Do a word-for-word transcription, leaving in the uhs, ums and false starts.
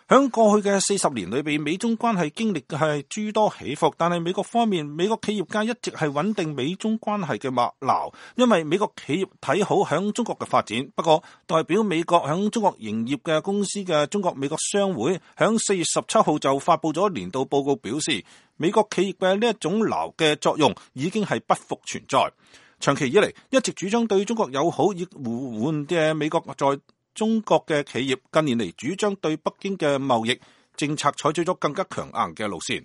響過去嘅四十年裏邊，美中關係經歷嘅係諸多起伏，但係美國方面，美國企業家一直係穩定美中關係嘅脈絡，因為美國企業睇好響中國嘅發展。不過，代表美國響中國營業嘅公司嘅中國美國商會響四月十七號就發佈咗年度報告，表示美國企業嘅呢一種錨嘅作用已經係不復存在。長期以嚟一直主張對中國友好亦互換嘅美國在中國嘅企業近年嚟主張對北京嘅貿易政策採取咗更加強硬嘅路線。